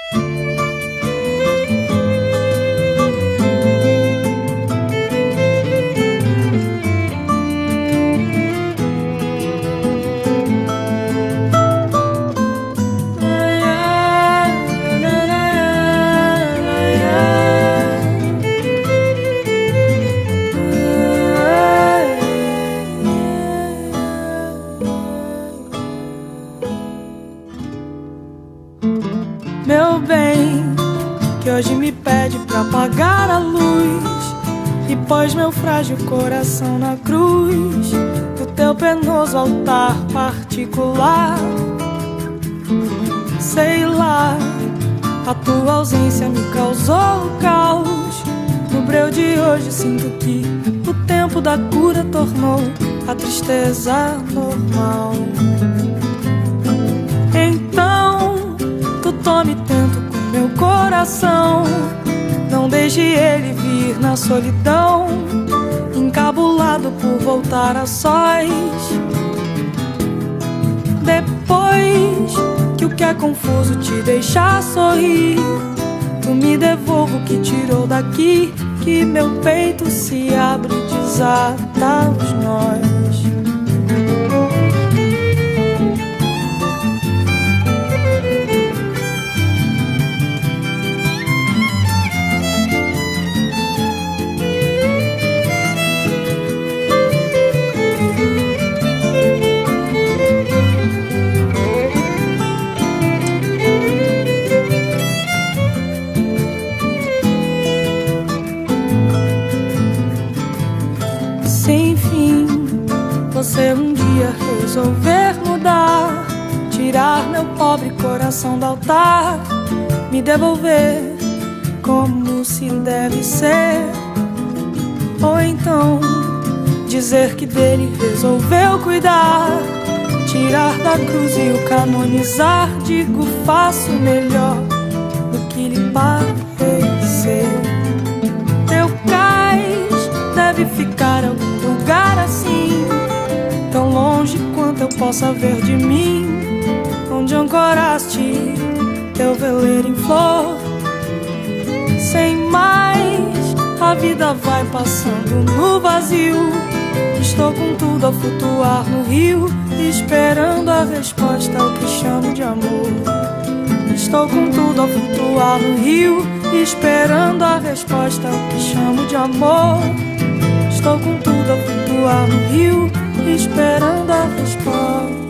Meu bem, que hoje me pede pra apagar a luz e pôs meu frágil coração na cruz do teu penoso altar particular. Sei lá, a tua ausência me causou caos. No breu de hoje sinto que o tempo da cura tornou a tristeza normal. Então tu tome tento com meu coração, não deixe ele vir na solidão, encabulado por voltar a sós. Depois que o que é confuso te deixar sorrir, tu me devolva o que tirou daqui, que meu peito se abre e desata os nós. Sem fim, você um dia resolver mudar, tirar meu pobre coração do altar, me devolver como se deve ser. Ou então dizer que dele resolveu cuidar, tirar da cruz e o canonizar. Digo, faço melhor do que lhe parecer. Teu cais deve ficar algum lugar assim, tão longe quanto eu possa ver de mim, onde ancoraste teu veleiro em flor. Sem mais, a vida vai passando no vazio. Estou com tudo a flutuar no rio, esperando a resposta ao que chamo de amor. Estou com tudo a flutuar no rio, esperando a resposta ao que chamo de amor. Estou com tudo a flutuar no rio, esperando a resposta.